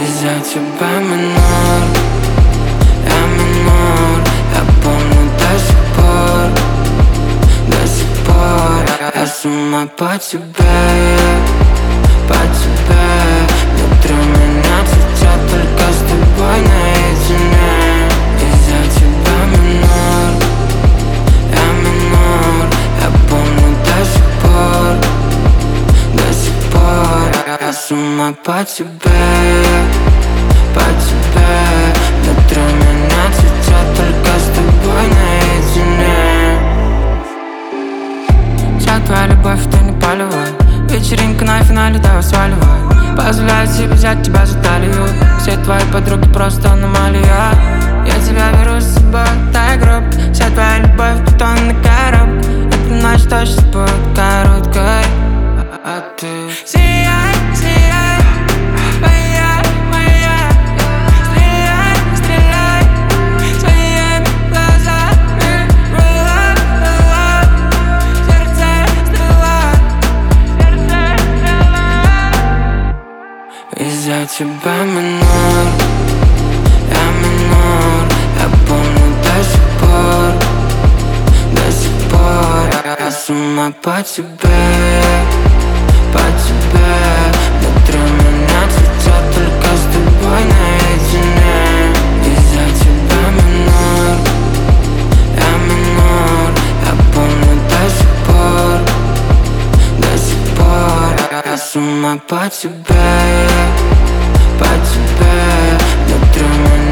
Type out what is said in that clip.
Из-за тебя минор, я минор. Я помню до сих пор я с ума по тебе, по тебе. Внутри меня цветет только с тобой наедине. Из-за тебя минор, я минор. Я помню до сих пор я с ума по тебе, по тебе. Внутри меня цветет только с тобой наедине. Вся твоя любовь, ты не полевой. Вечеринка на финале, давай сваливай. Позволяю себе взять тебя за талию. Все твои подруги просто аномалия. Я тебя беру с собой, дай гроб. Вся твоя любовь, бетонный коробка. Эта ночь точно будет короткой. А ты сияй, сияй, моя, моя. Стреляй, стреляй своими глазами. Roll up, сердце стрела, сердце стрела. Из-за тебя минор, я минор. Я помню до сих пор я с ума по тебе, по тебе. Внутри меня цветет только с тобой наедине. Из-за тебя минор, я минор. Я помню до сих пор я с ума по тебе, по тебе. Внутри меня